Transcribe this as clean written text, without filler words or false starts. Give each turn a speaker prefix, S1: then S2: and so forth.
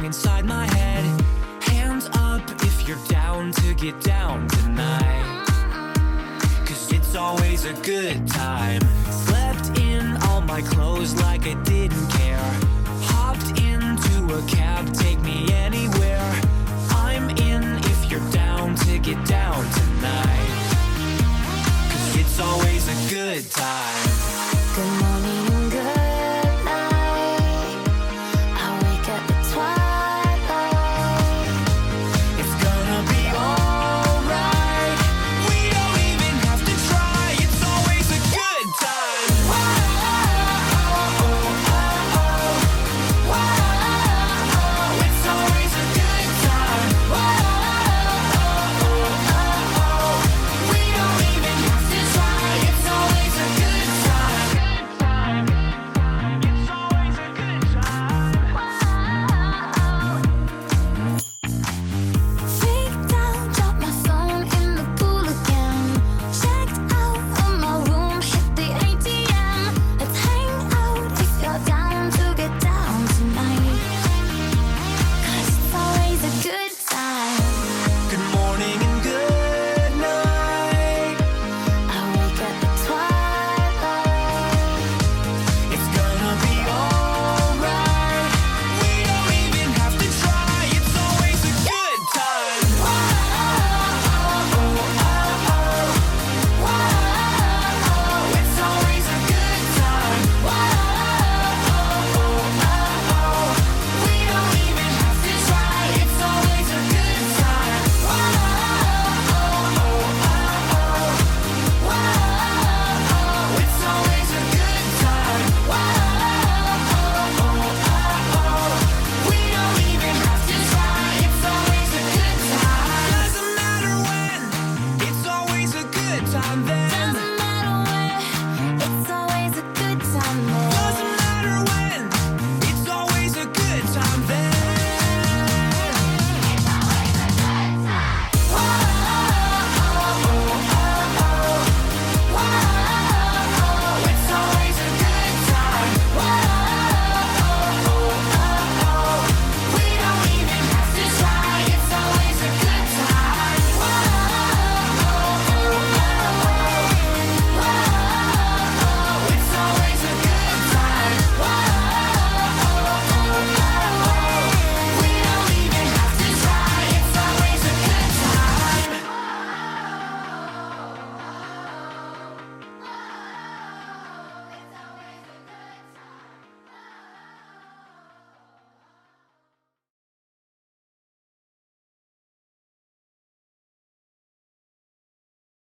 S1: song inside my head. Hands up if you're down to get down tonight, 'cause it's always a good time. Slept in all my clothes like I didn't care. Hopped into a cab, take me anywhere. I'm in if you're down to get down tonight, 'cause it's always a good time.
S2: Good